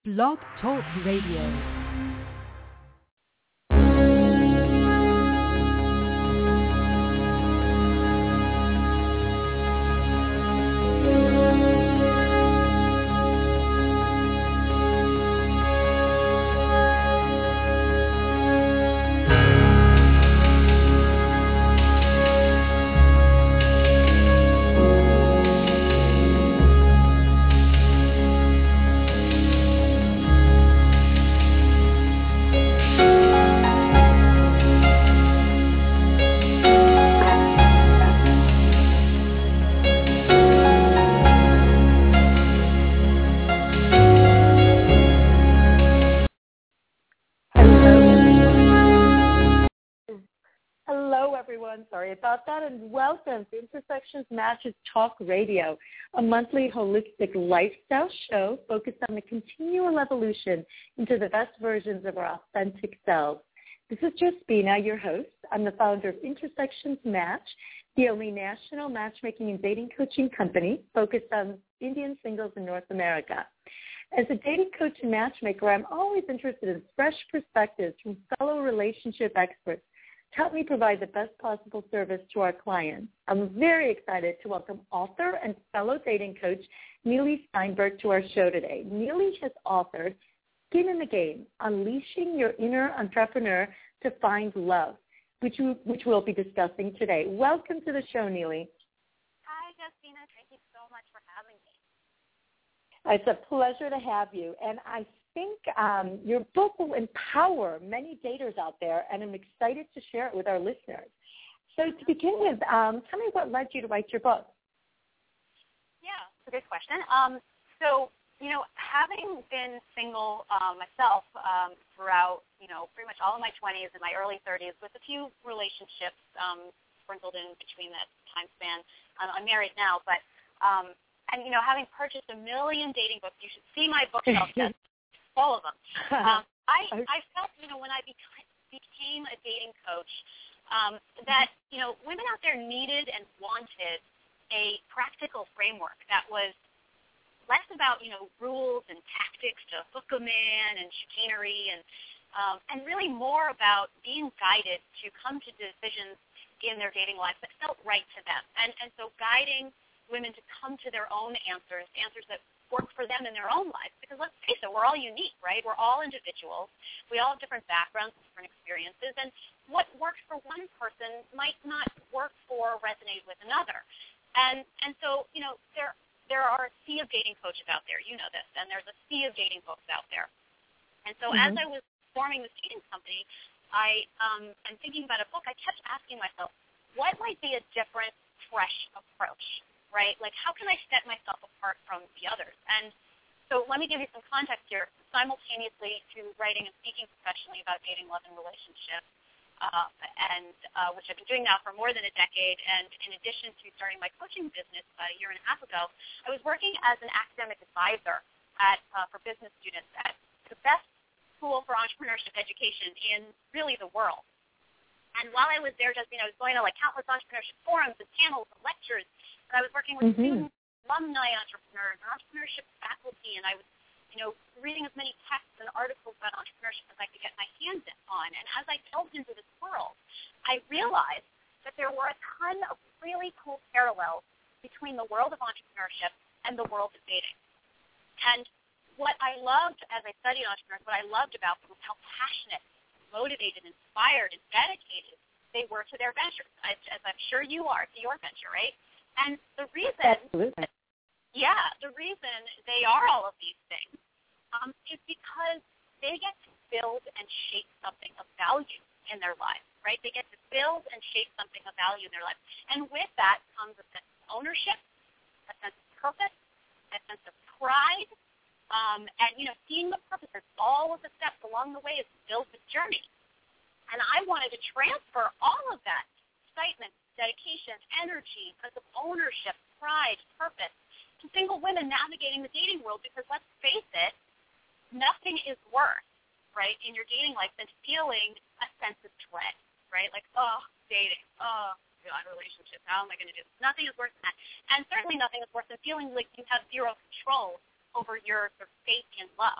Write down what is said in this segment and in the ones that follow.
Blog Talk Radio. Sorry about that, and welcome to Intersections Matches Talk Radio, a monthly holistic lifestyle show focused on the continual evolution into the best versions of our authentic selves. This is Jaspina, your host. I'm the founder of Intersections Match, the only national matchmaking and dating coaching company focused on Indian singles in North America. As a dating coach and matchmaker, I'm always interested in fresh perspectives from fellow relationship experts to help me provide the best possible service to our clients. I'm very excited to welcome author and fellow dating coach Neely Steinberg to our show today. Neely has authored Skin in the Game, Unleashing Your Inner Entrepreneur to Find Love, which we'll be discussing today. Welcome to the show, Neely. Hi, Justina. Thank you so much for having me. It's a pleasure to have you, and I think your book will empower many daters out there, and I'm excited to share it with our listeners. So to begin with, tell me what led you to write your book. Yeah, it's a good question. Having been single myself throughout, pretty much all of my 20s and my early 30s with a few relationships sprinkled in between that time span. I'm married now, but, having purchased 1 million dating books, you should see my bookshelf, just all of them. I felt, when I became a dating coach, that, women out there needed and wanted a practical framework that was less about, rules and tactics to hook a man and chicanery and really more about being guided to come to decisions in their dating lives that felt right to them. And so guiding women to come to their own answers that work for them in their own lives. Because let's face it, we're all unique, right? We're all individuals. We all have different backgrounds, different experiences, and what works for one person might not work for or resonate with another. And so, there are a sea of dating coaches out there. You know this, and there's a sea of dating books out there. And so as I was forming this dating company, I'm thinking about a book. I kept asking myself, what might be a different, fresh approach? Right? Like, how can I set myself apart from the others? And so let me give you some context here. Simultaneously to writing and speaking professionally about dating, love, and relationships, which I've been doing now for more than a decade, and in addition to starting my coaching business about a year and a half ago, I was working as an academic advisor for business students at the best school for entrepreneurship education in really the world. And while I was there, Justina, I was going to countless entrepreneurship forums and panels and lectures. And I was working with students, alumni entrepreneurs, and entrepreneurship faculty, and I was, reading as many texts and articles about entrepreneurship as I could get my hands on. And as I delved into this world, I realized that there were a ton of really cool parallels between the world of entrepreneurship and the world of dating. And what I loved as I studied entrepreneurship, what I loved about them was how passionate, motivated, inspired, and dedicated they were to their ventures, as I'm sure you are to your venture, right? And the reason, the reason they are all of these things is because they get to build and shape something of value in their lives, right? They get to build and shape something of value in their lives. And with that comes a sense of ownership, a sense of purpose, a sense of pride, and, seeing the purpose of all of the steps along the way is to build the journey. And I wanted to transfer all of that excitement, dedication, energy, sense of ownership, pride, purpose to single women navigating the dating world, because let's face it, nothing is worse, right, in your dating life than feeling a sense of dread, right? Like, dating, God, relationships, how am I going to do this? Nothing is worse than that. And certainly nothing is worse than feeling like you have zero control over your sort of fate in love.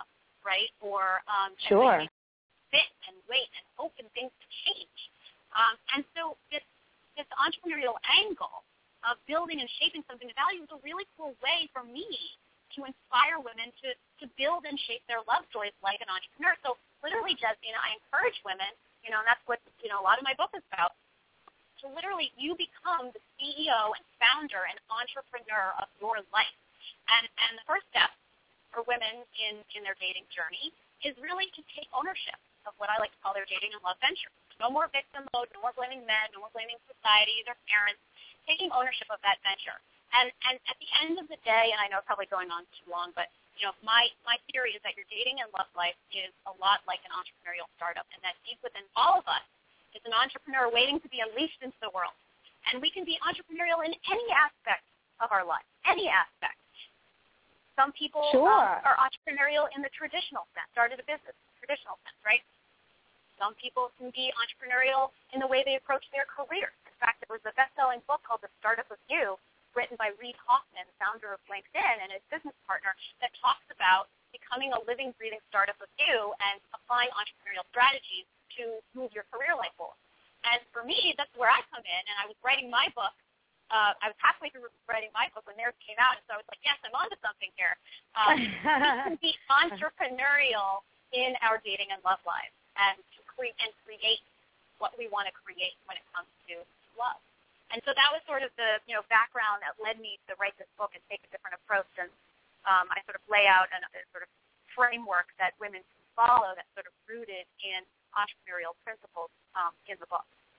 right? Or sure. and sit and wait and hope and things to change. And so this entrepreneurial angle of building and shaping something of value is a really cool way for me to inspire women to build and shape their love stories like an entrepreneur. So literally, Jessina, I encourage women, and that's what, a lot of my book is about, to literally you become the CEO and founder and entrepreneur of your life. And the first step for women in their dating journey is really to take ownership of what I like to call their dating and love venture. No more victim mode, no more blaming men, no more blaming society, their parents, taking ownership of that venture. And at the end of the day, and I know it's probably going on too long, but my theory is that your dating and love life is a lot like an entrepreneurial startup, and that deep within all of us is an entrepreneur waiting to be unleashed into the world. And we can be entrepreneurial in any aspect of our life, any aspect. Some people are entrepreneurial in the traditional sense, started a business, traditional sense, right? Some people can be entrepreneurial in the way they approach their career. In fact, there was a best-selling book called The Startup of You, written by Reid Hoffman, founder of LinkedIn, and his business partner, that talks about becoming a living, breathing startup of you and applying entrepreneurial strategies to move your career life forward. And for me, that's where I come in, and I was writing my book. I was halfway through writing my book when theirs came out, and so I was like, yes, I'm onto something here. We can be entrepreneurial in our dating and love lives and create what we want to create when it comes to love. And so that was sort of the background that led me to write this book and take a different approach. And I sort of lay out a sort of framework that women can follow that's sort of rooted in entrepreneurial principles in the book.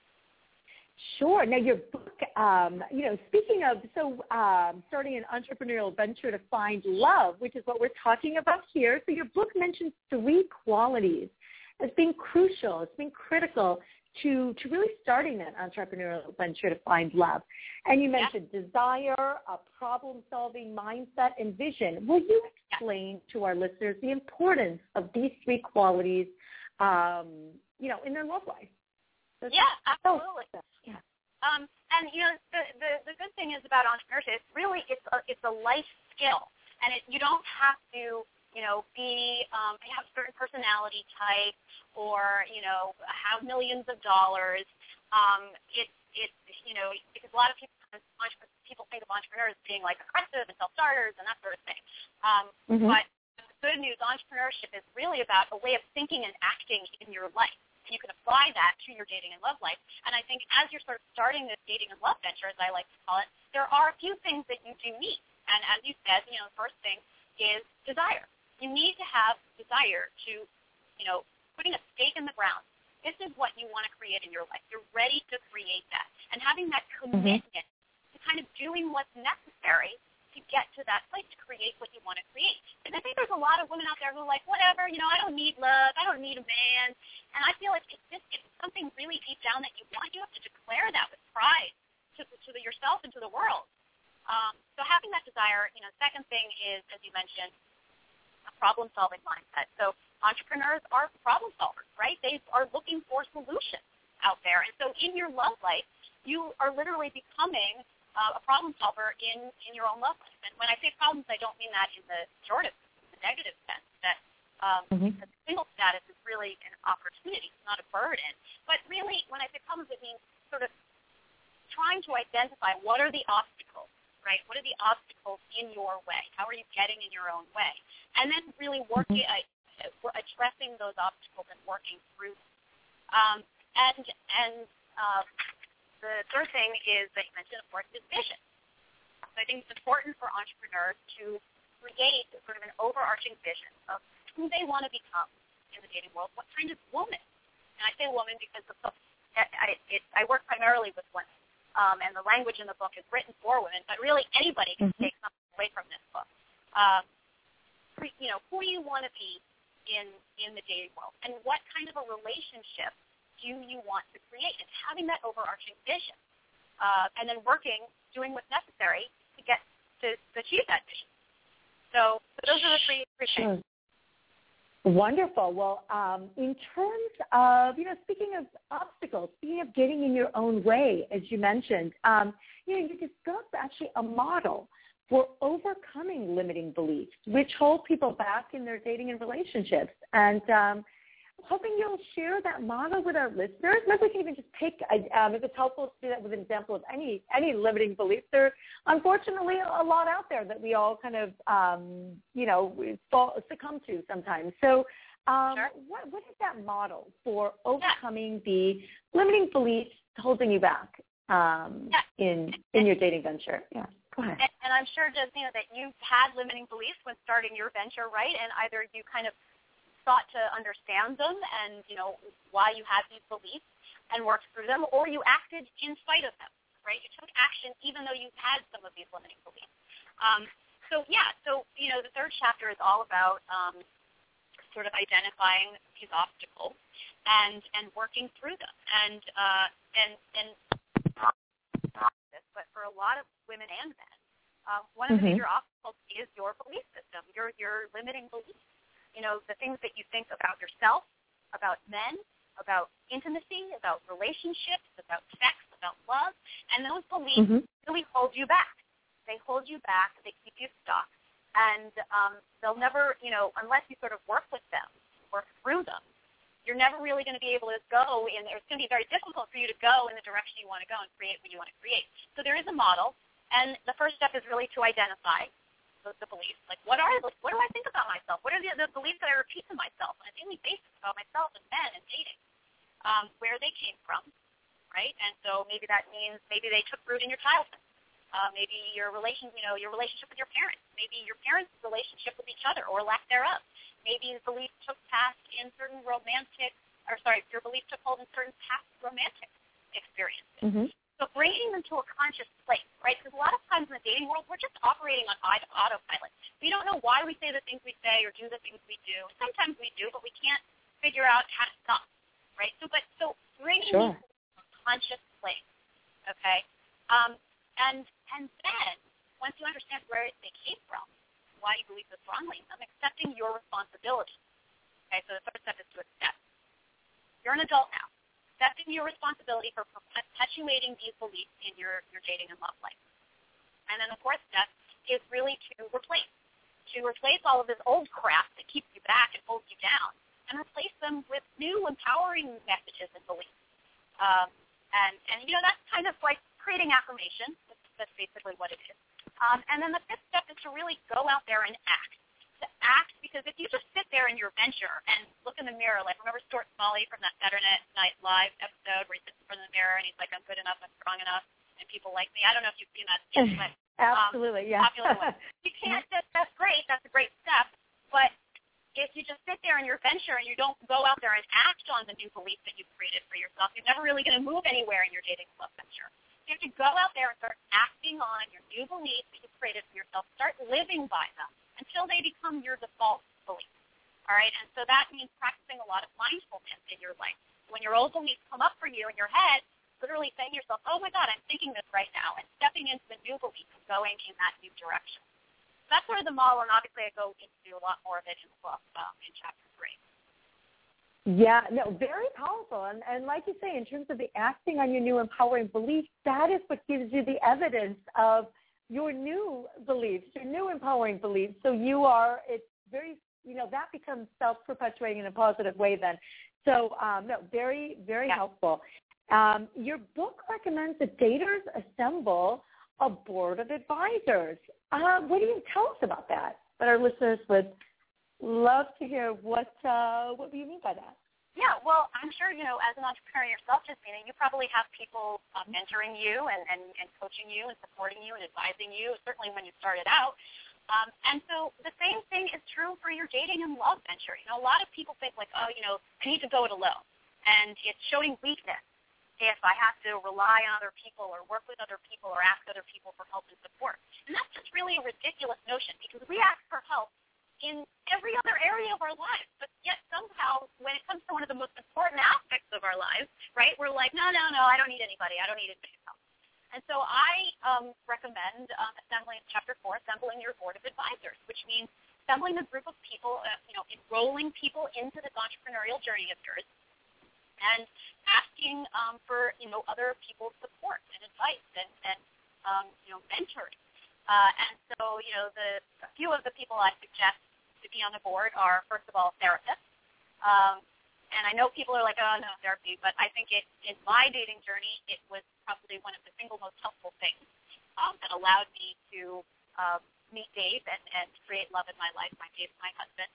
Sure. Now your book, speaking of, starting an entrepreneurial venture to find love, which is what we're talking about here. So your book mentions 3 qualities as being crucial, as being critical to really starting that entrepreneurial venture to find love. And you mentioned desire, a problem-solving mindset, and vision. Will you explain to our listeners the importance of these 3 qualities, in their love life? Absolutely. Yeah. And the good thing is about entrepreneurship, it's a life skill, and you don't have to have a certain personality type or have millions of dollars. Because a lot of people think of entrepreneurs being like aggressive and self-starters and that sort of thing. But the good news, entrepreneurship is really about a way of thinking and acting in your life. And you can apply that to your dating and love life. And I think as you're sort of starting this dating and love venture, as I like to call it, there are a few things that you do need. And as you said, the first thing is desire. You need to have desire to, putting a stake in the ground. This is what you want to create in your life. You're ready to create that. And having that commitment to kind of doing what's necessary to get to that place to create what you want to create. And I think there's a lot of women out there who are like, whatever, I don't need love. I don't need a man. And I feel like if it's something really deep down that you want, you have to declare that with pride to yourself and to the world. So having that desire, second thing is, as you mentioned, a problem-solving mindset. So entrepreneurs are problem solvers, right? They are looking for solutions out there. And so in your love life, you are literally becoming a problem solver in your own love life. And when I say problems, I don't mean that in the the negative sense, that the single status is really an opportunity, it's not a burden. But really, when I say problems, it means sort of trying to identify what are the obstacles, right? What are the obstacles in your way? How are you getting in your own way? And then really working, addressing those obstacles and working through them. The third thing is that you mentioned, of course, is vision. So I think it's important for entrepreneurs to create sort of an overarching vision of who they want to become in the dating world, what kind of woman. And I say woman because I work primarily with women, and the language in the book is written for women, but really anybody can take something away from this book. Who do you want to be in the dating world, and what kind of a relationship do you want to create? And having that overarching vision, and then doing what's necessary to achieve that vision. So those are the three things. Wonderful. Well, in terms of, speaking of obstacles, speaking of getting in your own way, as you mentioned, you discussed actually a model for overcoming limiting beliefs, which hold people back in their dating and relationships. And hoping you'll share that model with our listeners. Maybe we can even just pick, if it's helpful to do that with an example of any limiting beliefs. There are, unfortunately, a lot out there that we all kind of, succumb to sometimes. So Sure. what is that model for overcoming the limiting beliefs holding you back in your dating venture? Yeah, go ahead. And I'm sure, Josina, that you've had limiting beliefs when starting your venture, right? And either you kind of sought to understand them and, why you have these beliefs and worked through them, or you acted in spite of them, right? You took action even though you had some of these limiting beliefs. The third chapter is all about sort of identifying these obstacles and working through them. But for a lot of women and men, one of the major obstacles is your belief system, your limiting beliefs. The things that you think about yourself, about men, about intimacy, about relationships, about sex, about love, and those beliefs really hold you back. They hold you back. They keep you stuck. And they'll never, unless you sort of work with them, work through them, you're never really going to be able to go in, or it's going to be very difficult for you to go in the direction you want to go and create what you want to create. So there is a model, and the first step is really to identify the beliefs. Like, what do I think about myself? What are the beliefs that I repeat to myself on a daily basis about myself and men and dating? Where they came from, right? And so maybe that means maybe they took root in your childhood. Maybe your relationship with your parents. Maybe your parents' relationship with each other or lack thereof. Maybe the beliefs took your beliefs took hold in certain past romantic experiences. So bringing them to a conscious place, right? Because a lot of times in the dating world, we're just operating on autopilot. We don't know why we say the things we say or do the things we do. Sometimes we do, but we can't figure out how to stop, right? So bringing them to a conscious place, okay? And then once you understand where they came from, why you believe so strongly in them, accepting your responsibility. Okay, so the first step is to accept. You're an adult now. Accepting your responsibility for perpetuating these beliefs in your dating and love life. And then the fourth step is really to replace all of this old crap that keeps you back and holds you down, and replace them with new empowering messages and beliefs. That's kind of like creating affirmation. That's basically what it is. And then the fifth step is to really go out there and act. To act, because if you just sit there in your venture and look in the mirror, like remember Stuart Smalley from that Saturday Night Live episode where he sits in front of the mirror and he's like, I'm good enough, I'm strong enough, and people like me. I don't know if you've seen that sketch, but absolutely, yeah. Popular one. You can't. That's great. That's a great step. But if you just sit there in your venture and you don't go out there and act on the new beliefs that you've created for yourself, you're never really going to move anywhere in your dating love venture. You have to go out there and start acting on your new beliefs that you've created for yourself. Start living by them until they become your default beliefs. All right? And so that means practicing a lot of mindfulness in your life. When your old beliefs come up for you in your head, literally saying to yourself, oh, my God, I'm thinking this right now, and stepping into the new belief and going in that new direction. That's sort of the model, and obviously I go into a lot more of it in the book in Chapter 3. Yeah, no, very powerful. And like you say, in terms of the acting on your new empowering beliefs, that is what gives you the evidence of your new beliefs, your new empowering beliefs. So it's very, that becomes self-perpetuating in a positive way then. So, very, very helpful. Your book recommends that daters assemble a board of advisors. What do you tell us about that? But our listeners would love to hear what do you mean by that? Yeah, well, I'm sure, as an entrepreneur yourself, Justina, you probably have people mentoring you and coaching you and supporting you and advising you, certainly when you started out. And so the same thing is true for your dating and love venture. A lot of people think like, I need to go it alone. And it's showing weakness if I have to rely on other people or work with other people or ask other people for help and support. And that's just really a ridiculous notion because we ask for help in every other area of our lives. But yet somehow when it comes to one of the most important aspects of our lives, right, we're like, no, I don't need anybody. I don't need anybody's help. And so I recommend Chapter 4, assembling your board of advisors, which means assembling a group of people, enrolling people into this entrepreneurial journey of yours, and asking for other people's support and advice and mentoring. And so, a few of the people I suggest to be on the board are, first of all, therapists. And I know people are like, oh, no, therapy, but I think in my dating journey, it was probably one of the single most helpful things that allowed me to meet Dave and create love in my life. Dave's my husband.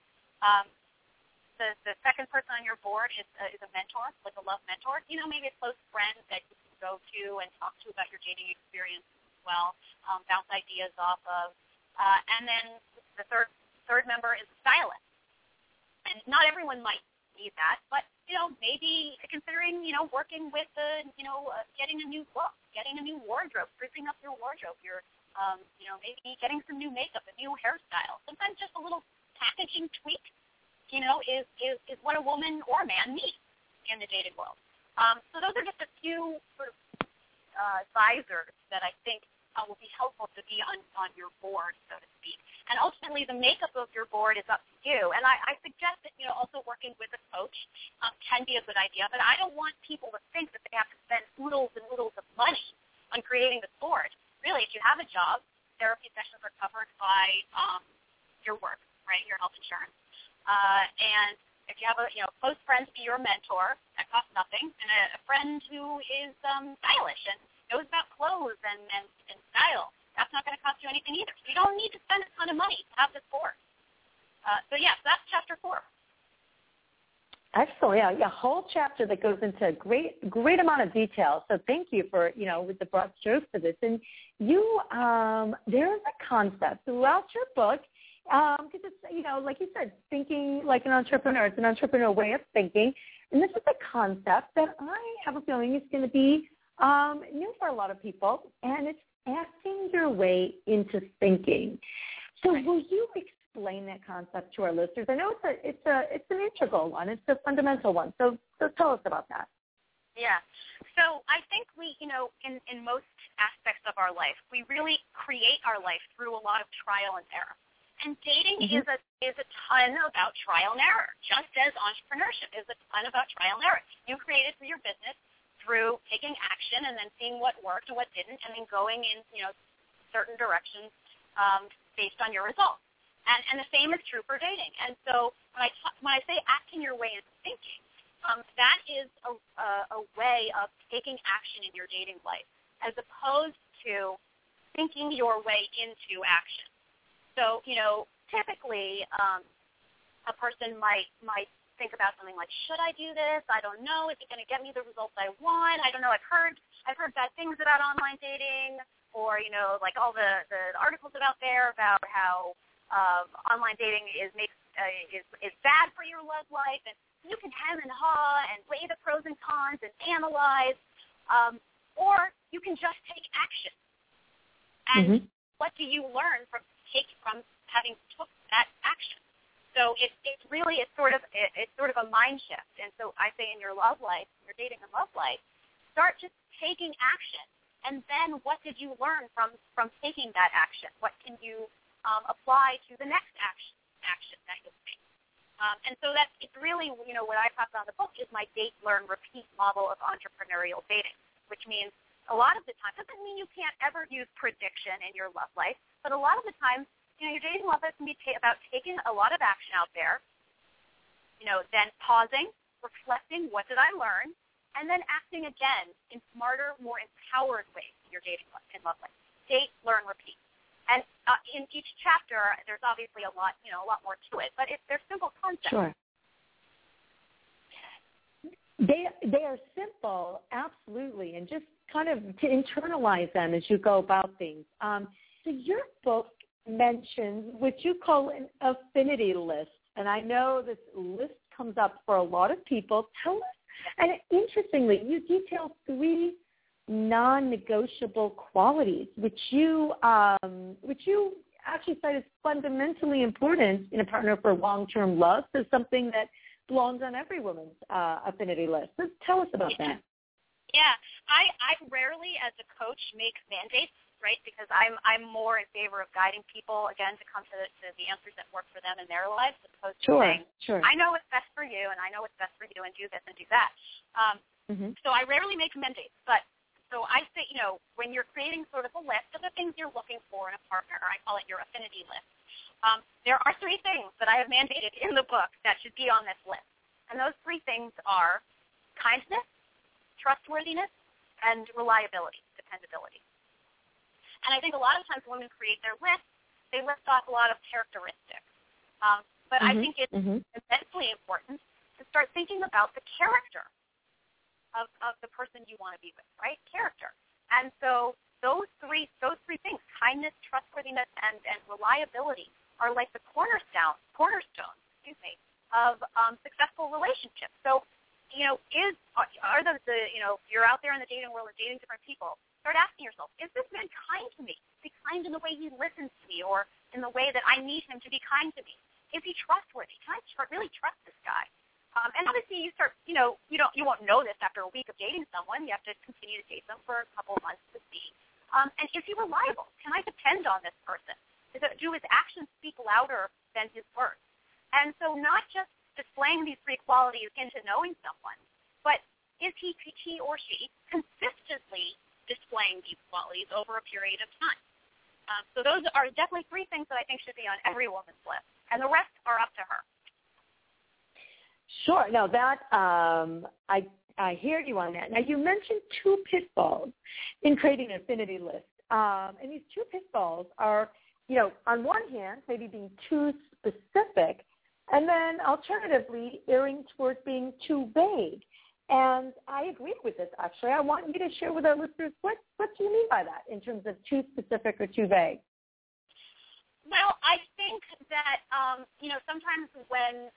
The second person on your board is a mentor, like a love mentor. Maybe a close friend that you can go to and talk to about your dating experience as well, bounce ideas off of. And then the third member is a stylist. And not everyone might need that, but, maybe considering, working with getting a new look, getting a new wardrobe, sprucing up your wardrobe, maybe getting some new makeup, a new hairstyle. Sometimes just a little packaging tweak, is what a woman or a man needs in the dating world. So those are just a few sort of advisors that I think will be helpful to be on your board, so to speak. And ultimately, the makeup of your board is up to you. And I suggest that, also working with a coach can be a good idea. But I don't want people to think that they have to spend oodles and oodles of money on creating this board. Really, if you have a job, therapy sessions are covered by your work, right, your health insurance. And if you have a close friend be your mentor, that costs nothing, and a friend who is stylish and knows about clothes and style, that's not going to cost you anything either. So you don't need to spend a ton of money to have this board. So that's chapter 4. Excellent. Yeah, whole chapter that goes into great amount of detail. So thank you for, with the broad strokes of this. And you, there's a concept throughout your book, because it's, like you said, thinking like an entrepreneur. It's an entrepreneur way of thinking. And this is a concept that I have a feeling is going to be new for a lot of people, and it's acting your way into thinking. So will you explain that concept to our listeners? I know it's an integral one. It's a fundamental one. So tell us about that. Yeah. So I think we, in most aspects of our life, we really create our life through a lot of trial and error. And dating is a ton about trial and error, just as entrepreneurship is a ton about trial and error. You create it for your business through taking action and then seeing what worked and what didn't, and then going in, certain directions based on your results. And the same is true for dating. And so when I say acting your way into thinking, that is a way of taking action in your dating life, as opposed to thinking your way into action. So, typically a person might think about something like, should I do this? I don't know. Is it going to get me the results I want? I don't know. I've heard bad things about online dating, or like all the articles out there about how online dating is bad for your love life, and you can hem and haw and weigh the pros and cons and analyze, or you can just take action. And what do you learn from having took that action? So it's sort of a mind shift. And so I say in your love life, your dating and love life, start just taking action. And then what did you learn from taking that action? What can you apply to the next action that you'll take? And so it's really, what I talk about in the book is my date, learn, repeat model of entrepreneurial dating, which means a lot of the time, doesn't mean you can't ever use prediction in your love life, but a lot of the time, your dating love life can be about taking a lot of action out there, then pausing, reflecting, what did I learn, and then acting again in smarter, more empowered ways in your dating and love life. Date, learn, repeat. And in each chapter, there's obviously a lot more to it, but they're simple concepts. Sure. They are simple, absolutely, and just kind of to internalize them as you go about things. So your book mentions what you call an affinity list, and I know this list comes up for a lot of people. Tell us, and interestingly, you detail 3 non-negotiable qualities, which you actually cite as fundamentally important in a partner for long-term love. So something that belongs on every woman's affinity list. So tell us about that. Yeah, I rarely, as a coach, make mandates, right? Because I'm more in favor of guiding people, again, to come to the answers that work for them in their lives, as opposed to saying, I know what's best for you, and I know what's best for you, and do this and do that. So I rarely make mandates, but So I say, when you're creating sort of a list of the things you're looking for in a partner, I call it your affinity list, there are 3 things that I have mandated in the book that should be on this list. And those 3 things are kindness, trustworthiness, and reliability, dependability. And I think a lot of times women create their list, they list off a lot of characteristics. But I think it's immensely important to start thinking about the character of the person you want to be with, right? Character. And so those three things, kindness, trustworthiness, and reliability, are like the cornerstone, of successful relationships. So, are those you're out there in the dating world and dating different people, start asking yourself, is this man kind to me? Is he kind in the way he listens to me, or in the way that I need him to be kind to me? Is he trustworthy? Can I really trust this guy? And obviously, you start, you won't know this after a week of dating someone. You have to continue to date them for a couple of months to see. And is he reliable? Can I depend on this person? Do his actions speak louder than his words? And so not just displaying these 3 qualities into knowing someone, but is he or she consistently displaying these qualities over a period of time? So those are definitely 3 things that I think should be on every woman's list. And the rest are up to her. Sure. Now that I hear you on that. Now you mentioned 2 pitfalls in creating an affinity list, and these 2 pitfalls are, on one hand, maybe being too specific, and then alternatively erring towards being too vague. And I agree with this. Actually, I want you to share with our listeners what do you mean by that in terms of too specific or too vague. Well, I think that sometimes when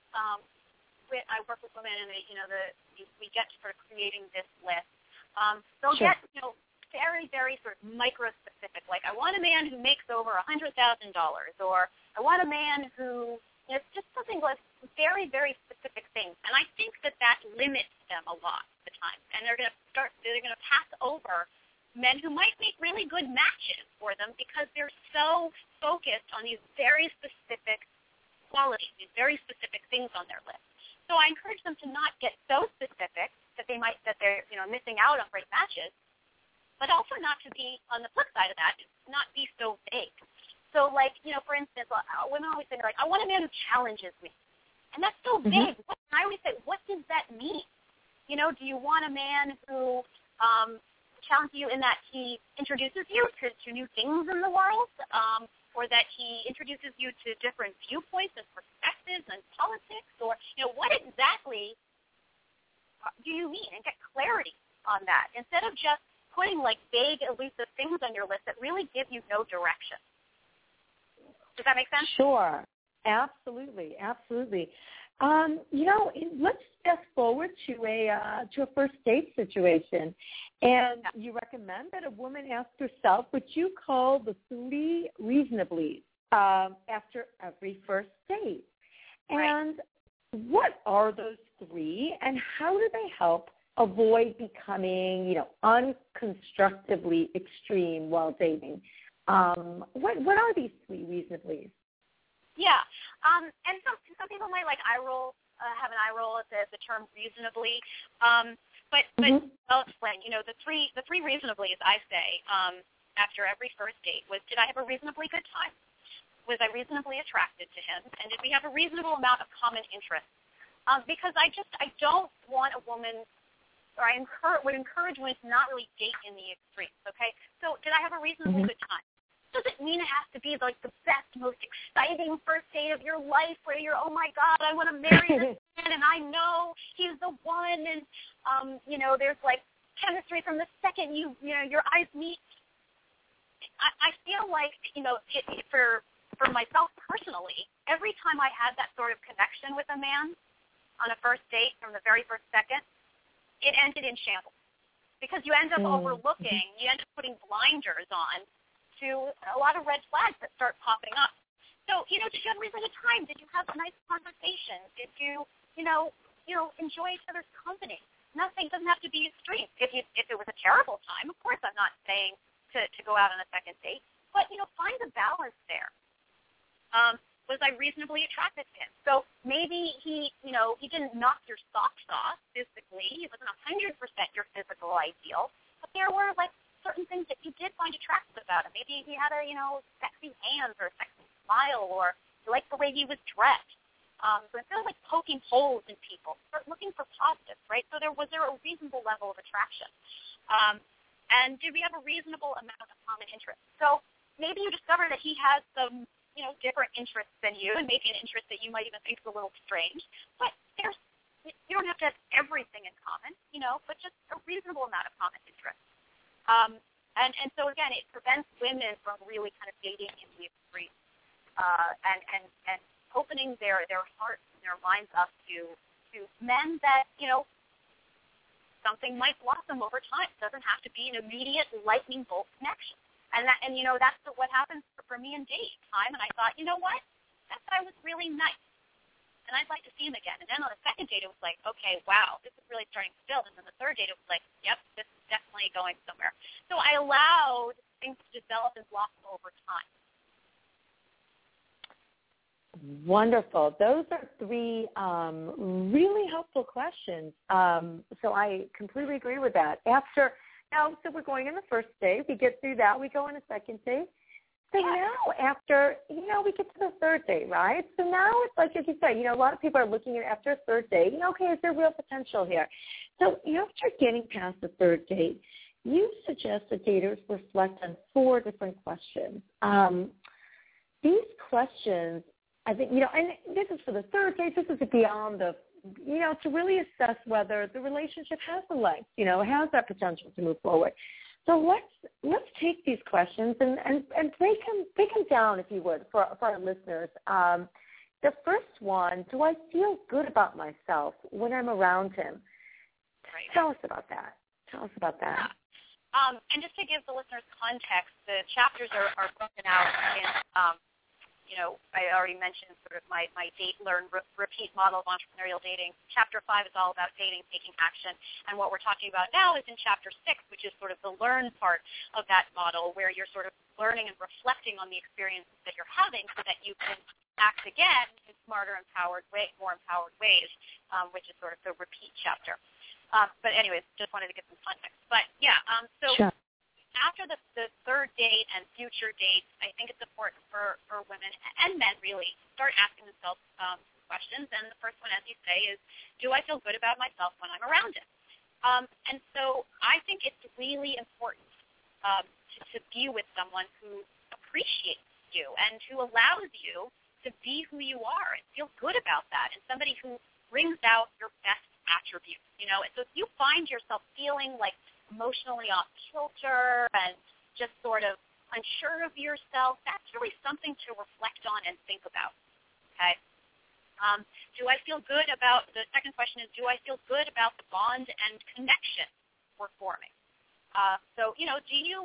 I work with women and we get to sort of creating this list, they'll get very, very sort of micro-specific. Like, I want a man who makes over $100,000, or I want a man who it's just something like very, very specific things. And I think that limits them a lot of the time. And they're going to pass over men who might make really good matches for them because they're so focused on these very specific qualities, these very specific things on their list. So I encourage them to not get so specific that they're missing out on great matches, but also not to be, on the flip side of that, not be so vague. So, like, for instance, women always say, like, I want a man who challenges me. And that's so vague. And I always say, what does that mean? Do you want a man who challenges you in that he introduces you to new things in the world, or that he introduces you to different viewpoints and perspectives and politics, or, what exactly do you mean? And get clarity on that instead of just putting, like, vague, elusive things on your list that really give you no direction. Does that make sense? Sure. Absolutely. Absolutely. Let's fast forward to a first date situation. And you recommend that a woman ask herself what you call the 3 reasonablies after every first date. And what are those 3, and how do they help avoid becoming, unconstructively extreme while dating? What are these 3 reasonablies? Yeah, and some people might have an eye roll at the term reasonably, but I'll explain. The three reasonablies I say after every first date was: did I have a reasonably good time? Was I reasonably attracted to him? And did we have a reasonable amount of common interest? Because I don't want a woman, or I would encourage women to not really date in the extremes. Okay, so did I have a reasonably good time? Doesn't mean it has to be like the best, most exciting first date of your life where you're, oh my God, I want to marry this man and I know he's the one, and there's like chemistry from the second your eyes meet. I feel like for myself personally, every time I had that sort of connection with a man on a first date from the very first second, it ended in shambles because you end up overlooking, you end up putting blinders on to a lot of red flags that start popping up. So, did you have a reasonable time? Did you have a nice conversation? Did you, enjoy each other's company? Nothing doesn't have to be extreme. If it was a terrible time, of course I'm not saying to go out on a second date, but, find a balance there. Was I reasonably attracted to him? So maybe he didn't knock your socks off physically. He wasn't 100% your physical ideal, but there were like certain things that you did find attractive about him. Maybe he had a, sexy hands or a sexy smile, or you liked the way he was dressed. So instead of like poking holes in people, start looking for positives, right? So was there a reasonable level of attraction? And did we have a reasonable amount of common interest? So maybe you discover that he has some, different interests than you, and maybe an interest that you might even think is a little strange. But you don't have to have everything in common, but just a reasonable amount of common interest. And so again, it prevents women from really kind of dating in the extreme, and opening their hearts and their minds up to men that, something might blossom over time. It doesn't have to be an immediate lightning bolt connection. And that's what happens for me in dating time. And I thought, you know what? That guy was really nice, and I'd like to see him again. And then on the second date, it was like, okay, wow, this is really starting to build. And then the third date, it was like, yep, this is definitely going somewhere. So I allowed things to develop and blossom over time. Wonderful. Those are three really helpful questions. So I completely agree with that. So we're going in the first date. We get through that. We go on a second date. So now after, we get to the third date, right? So now it's like, as you said, a lot of people are looking at after a third date, okay, is there real potential here? So after getting past the third date, you suggest that daters reflect on 4 different questions. These questions, I think, and this is for the third date, this is beyond the, to really assess whether the relationship has the legs, has that potential to move forward. So let's take these questions and break them down, if you would, for our listeners. The first one, do I feel good about myself when I'm around him? Right. Tell us about that. Yeah. And just to give the listeners context, the chapters are broken out in, I already mentioned sort of my date, learn, repeat model of entrepreneurial dating. Chapter 5 is all about dating, taking action. And what we're talking about now is in Chapter 6, which is sort of the learn part of that model, where you're sort of learning and reflecting on the experiences that you're having so that you can act again in smarter, more empowered ways, which is sort of the repeat chapter. But anyways, just wanted to get some context. But yeah, Sure. After the third date and future dates, I think it's important for women and men really start asking themselves questions. And the first one, as you say, is, do I feel good about myself when I'm around him? And so I think it's really important to be with someone who appreciates you and who allows you to be who you are and feel good about that, and somebody who brings out your best attributes. So if you find yourself feeling like emotionally off kilter and just sort of unsure of yourself, that's really something to reflect on and think about. Okay. Do I feel good about, the second question is, do I feel good about the bond and connection we're forming? So, do you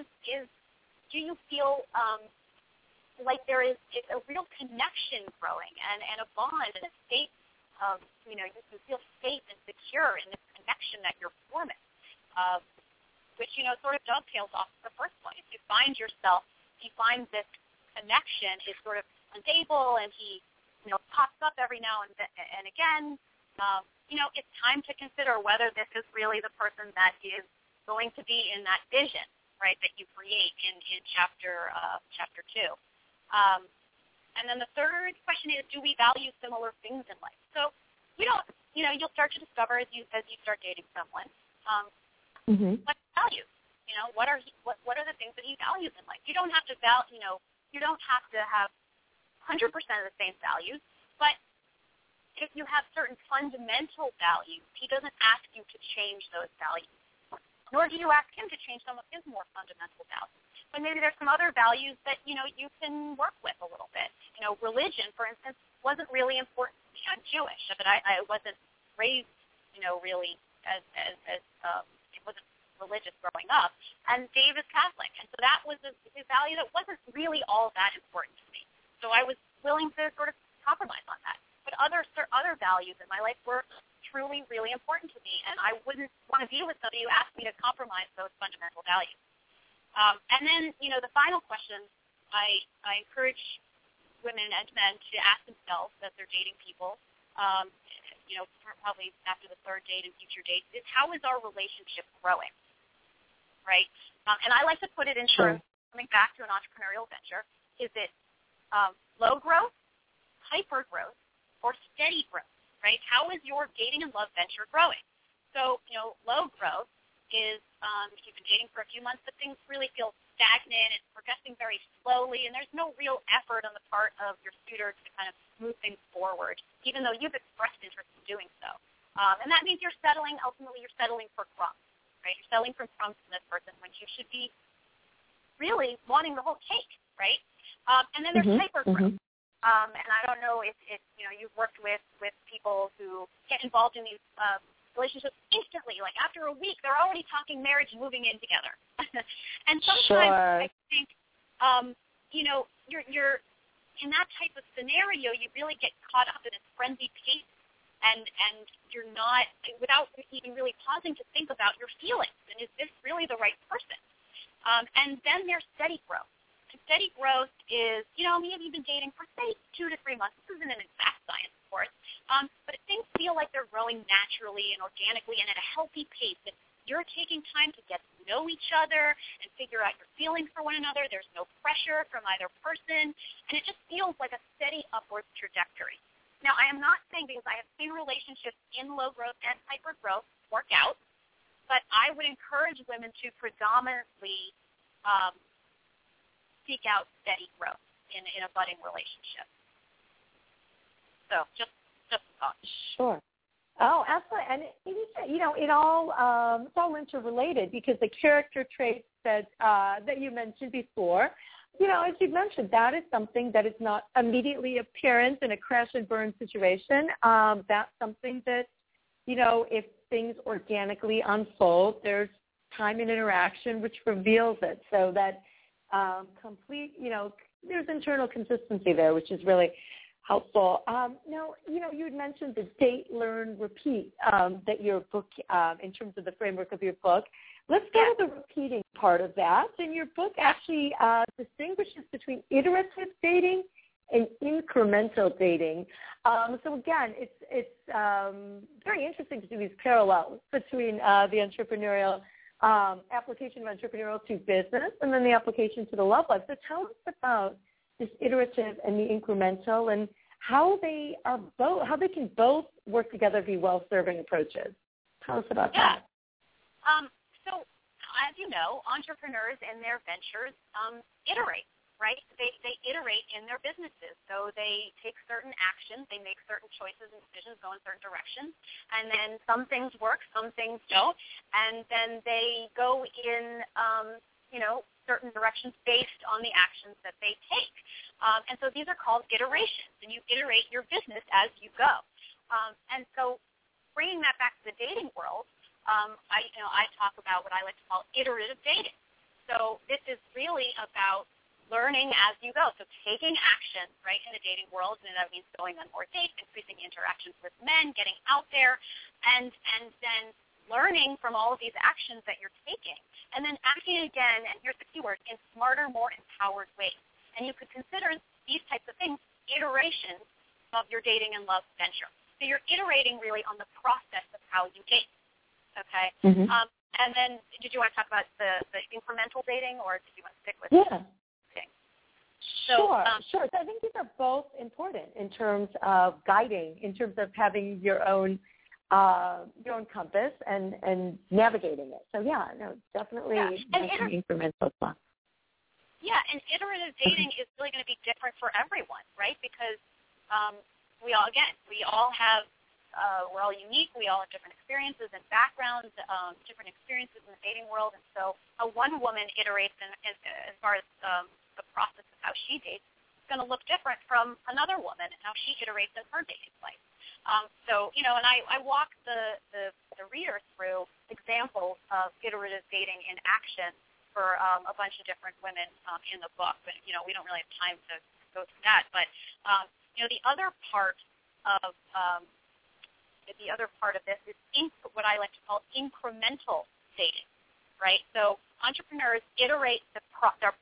feel like there is a real connection growing and a bond and a state of, you can feel safe and secure in this connection that you're forming? Which, sort of dovetails off the first point. If you find this connection is sort of unstable and he, pops up every now and again, it's time to consider whether this is really the person that is going to be in that vision, right, that you create in chapter 2. And then the third question is, do we value similar things in life? So you'll start to discover as you start dating someone, what values? What are the things that he values in life? You don't have to you don't have to have 100% of the same values, but if you have certain fundamental values, he doesn't ask you to change those values, nor do you ask him to change some of his more fundamental values. But maybe there's some other values that you can work with a little bit. Religion, for instance, wasn't really important. I'm Jewish, but I wasn't raised, really as it wasn't religious growing up, and Dave is Catholic, and so that was a value that wasn't really all that important to me. So I was willing to sort of compromise on that. But other values in my life were truly, really important to me, and I wouldn't want to be with somebody who asked me to compromise those fundamental values. And then, the final question I encourage women and men to ask themselves as they're dating people, probably after the third date and future dates, is how is our relationship growing? right? And I like to put it in terms, coming back to an entrepreneurial venture, is it low growth, hyper growth, or steady growth, right? How is your dating and love venture growing? So, low growth is if you've been dating for a few months, but things really feel stagnant, it's progressing very slowly, and there's no real effort on the part of your suitor to kind of move things forward, even though you've expressed interest in doing so. And that means ultimately you're settling for crumbs, right? You're settling for crumbs from this person when you should be really wanting the whole cake, right? And then there's hyper growth. And I don't know if you've worked with people who get involved in these relationships instantly. Like after a week, they're already talking marriage and moving in together. And sometimes I think, you're in that type of scenario, you really get caught up in a frenzied pace, and you're not, without even really pausing to think about your feelings, and is this really the right person? And then there's steady growth. And steady growth is, maybe you've been dating for, say, 2 to 3 months. This isn't an exact science, of course, but things feel like they're growing naturally and organically and at a healthy pace. And you're taking time to get to know each other and figure out your feelings for one another. There's no pressure from either person, and it just feels like a steady upward trajectory. Now, I am not saying, because I have seen relationships in low growth and hyper growth work out, but I would encourage women to predominantly seek out steady growth in a budding relationship. So just a thought. Sure. Oh, absolutely. And it's all interrelated, because the character traits that you mentioned before, as you mentioned, that is something that is not immediately apparent in a crash and burn situation. That's something that, if things organically unfold, there's time and interaction which reveals it, so that there's internal consistency there, which is really helpful. Now, you had mentioned the date, learn, repeat that your book, in terms of the framework of your book. Let's go to the repeating part of that. And your book actually distinguishes between iterative dating and incremental dating. So again, it's very interesting to see these parallels between the entrepreneurial application of entrepreneurial to business, and then the application to the love life. So tell us about this iterative and the incremental, and how they can both work together to be well-serving approaches. Tell us about that. So, as you know, entrepreneurs in their ventures iterate, right? They iterate in their businesses. So they take certain actions, they make certain choices and decisions, go in certain directions, and then some things work, some things don't, and then they go in, certain directions based on the actions that they take. And so these are called iterations, and you iterate your business as you go. And so bringing that back to the dating world, I talk about what I like to call iterative dating. So this is really about learning as you go. So taking action, right, in the dating world, and that means going on more dates, increasing interactions with men, getting out there, and then learning from all of these actions that you're taking, and then acting again, and here's the key word, in smarter, more empowered ways. And you could consider these types of things iterations of your dating and love venture. So you're iterating really on the process of how you date, okay? Mm-hmm. And then did you want to talk about the incremental dating, or did you want to stick with dating? So, sure. So I think these are both important in terms of guiding, in terms of having your own compass and navigating it. So definitely incremental stuff. Yeah, and iterative dating is really going to be different for everyone, right? Because we all have, we're all unique. We all have different experiences and backgrounds, different experiences in the dating world. And so one woman iterates as far as the process of how she dates is going to look different from another woman and how she iterates in her dating life. And I walk the reader through examples of iterative dating in action for a bunch of different women in the book. But, we don't really have time to go through that. But, the other part of this is what I like to call incremental dating, right? So entrepreneurs iterate the process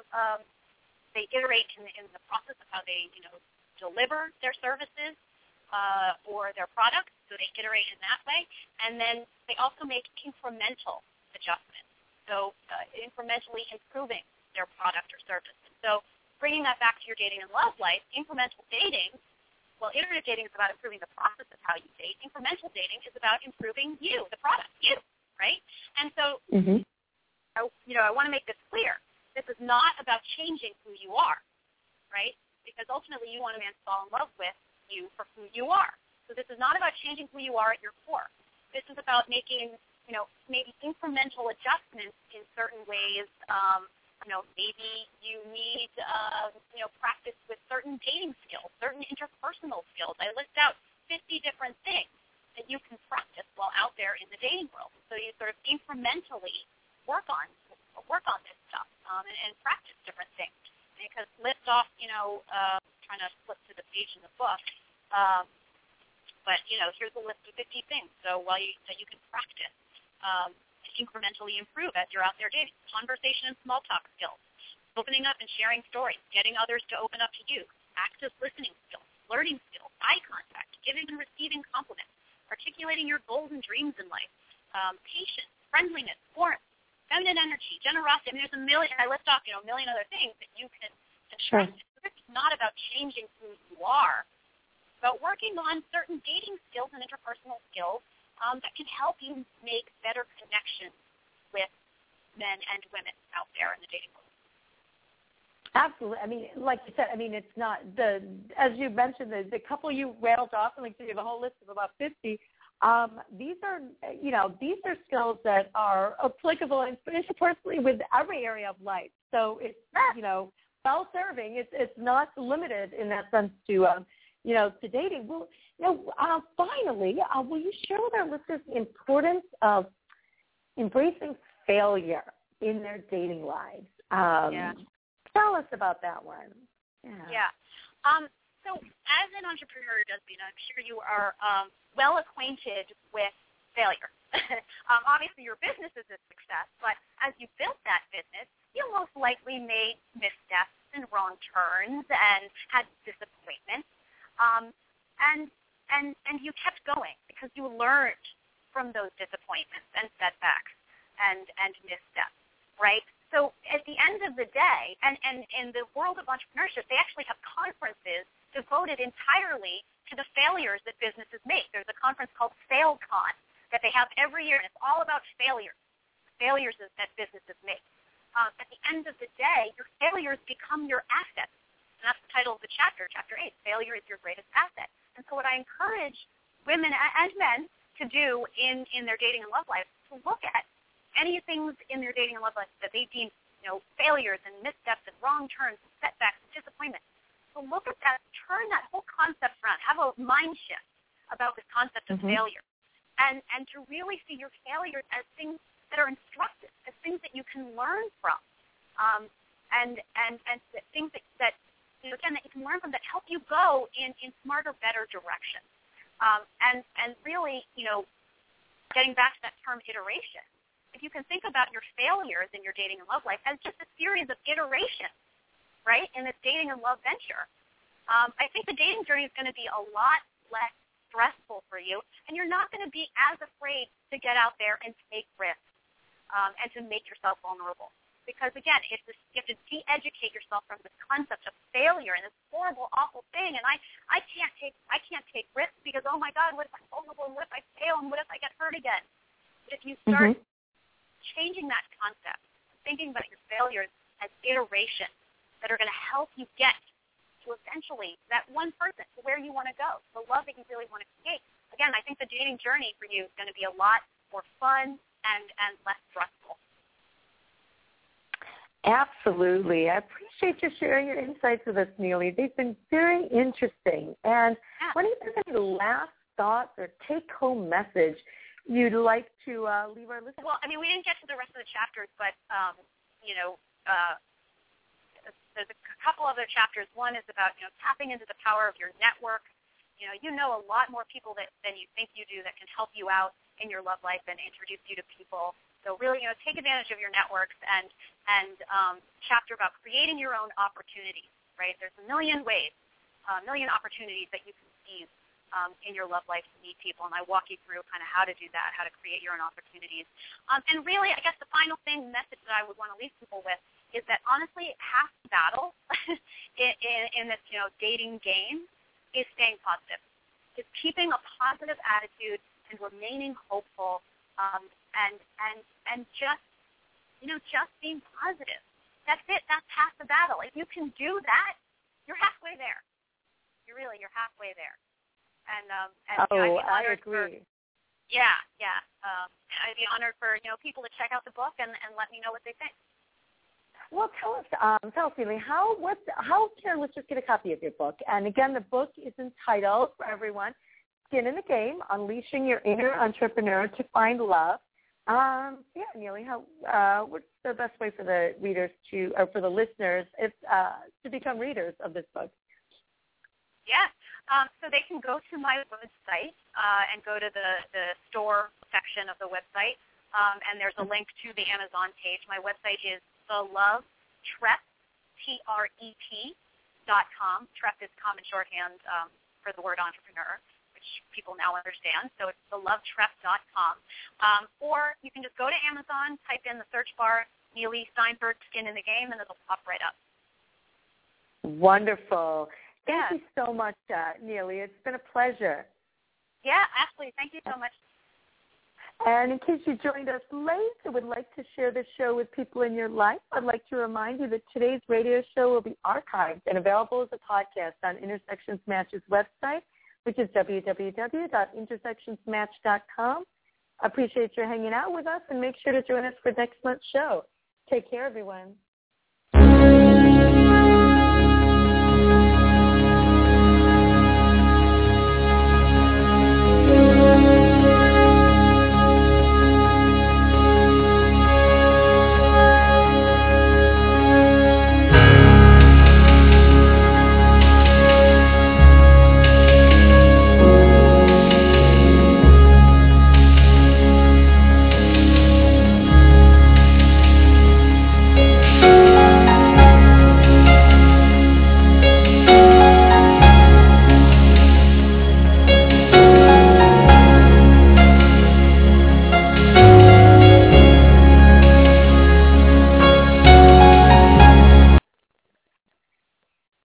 they iterate in the process of how they, deliver their services, or their products, so they iterate in that way. And then they also make incremental adjustments, so incrementally improving their product or service. So bringing that back to your dating and love life, incremental dating, well, iterative dating is about improving the process of how you date. Incremental dating is about improving you, the product, you, right? And so, I want to make this clear. This is not about changing who you are, right? Because ultimately you want a man to fall in love with you for who you are. So this is not about changing who you are at your core. This is about making, maybe incremental adjustments in certain ways. Maybe you need, practice with certain dating skills, certain interpersonal skills. I list out 50 different things that you can practice while out there in the dating world. So you sort of incrementally work on this stuff and practice different things. Because list off, trying to flip to the page in the book, but here's a list of 50 things. So that you can practice, incrementally improve as you're out there dating. Conversation and small talk skills, opening up and sharing stories, getting others to open up to you, active listening skills, learning skills, eye contact, giving and receiving compliments, articulating your goals and dreams in life, patience, friendliness, warmth, feminine energy, generosity. I mean, there's I list off, a million other things that you can practice. It's not about changing who you are, but working on certain dating skills and interpersonal skills that can help you make better connections with men and women out there in the dating world. Absolutely. I mean, like you said, it's not as you mentioned, the couple you rattled off, and like you have a whole list of about 50. These are skills that are applicable interpersonally with every area of life. So it's, self-serving. It's not limited in that sense to, to dating. Well, finally, will you share with our listeners the importance of embracing failure in their dating lives? Tell us about that one. Yeah. So as an entrepreneur, Desbina, I'm sure you are well acquainted with failure. Obviously, your business is a success, but as you built that business, you most likely made missteps and wrong turns and had disappointments. And you kept going because you learned from those disappointments and setbacks and missteps, right? So at the end of the day, and in the world of entrepreneurship, they actually have conferences devoted entirely to the failures that businesses make. There's a conference called FailCon that they have every year, and it's all about failures that businesses make. At the end of the day, your failures become your assets. And that's the title of the chapter, Chapter 8, Failure is Your Greatest Asset. And so what I encourage women and men to do in their dating and love life is to look at any things in their dating and love life that they deem, failures and missteps and wrong turns and setbacks and disappointments. So look at that, turn that whole concept around, have a mind shift about this concept of failure, and to really see your failures as things that are instructive, as things that you can learn from, and things that again, that you can learn from that help you go in smarter, better directions. And really, getting back to that term iteration, if you can think about your failures in your dating and love life as just a series of iterations, right, in this dating and love venture, I think the dating journey is going to be a lot less stressful for you, and you're not going to be as afraid to get out there and take risks and to make yourself vulnerable. Because, again, you have to de-educate yourself from this concept of failure and this horrible, awful thing, and I can't take risks because, oh, my God, what if I'm vulnerable, and what if I fail, and what if I get hurt again? But if you start changing that concept, thinking about your failures as iterations that are going to help you get to eventually that one person to where you want to go, the love that you really want to create. Again, I think the dating journey for you is going to be a lot more fun and less stressful. Absolutely. I appreciate you sharing your insights with us, Neely. They've been very interesting. And what is any last thoughts or take-home message you'd like to leave our listeners? Well, we didn't get to the rest of the chapters, but, there's a couple other chapters. One is about, tapping into the power of your network. You know a lot more people than you think you do that can help you out in your love life and introduce you to people. So really, take advantage of your networks and chapter about creating your own opportunities, right? There's a million ways, a million opportunities that you can seize in your love life to meet people, and I walk you through kind of how to do that, how to create your own opportunities. And really, I guess the final message that I would want to leave people with is that honestly, half the battle in this dating game is staying positive, is keeping a positive attitude and remaining hopeful, and just being positive. That's it. That's half the battle. If you can do that, you're halfway there. You're halfway there. And I agree. I'd be honored for people to check out the book and let me know what they think. Well, tell us, Neely, how can listeners get a copy of your book? And again, the book is entitled for everyone, "Skin in the Game: Unleashing Your Inner Entrepreneur to Find Love." Neely, what's the best way for the readers or for the listeners to become readers of this book? So they can go to my website and go to the store section of the website, and there's a link to the Amazon page. My website is thelovetrep, TREP.com. TREP is common shorthand for the word entrepreneur, which people now understand. So it's thelovetrep.com. Or you can just go to Amazon, type in the search bar, Neely Steinberg, Skin in the Game, and it'll pop right up. Wonderful. Thank you so much, Neely. It's been a pleasure. Yeah, absolutely. Thank you so much. And in case you joined us late and would like to share this show with people in your life, I'd like to remind you that today's radio show will be archived and available as a podcast on Intersections Match's website, which is www.intersectionsmatch.com. I appreciate your hanging out with us, and make sure to join us for next month's show. Take care, everyone.